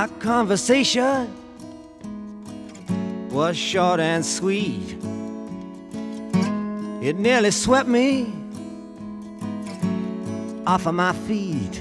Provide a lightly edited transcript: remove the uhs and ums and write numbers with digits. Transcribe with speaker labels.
Speaker 1: Our conversation was short and sweet. It nearly swept me off of my feet.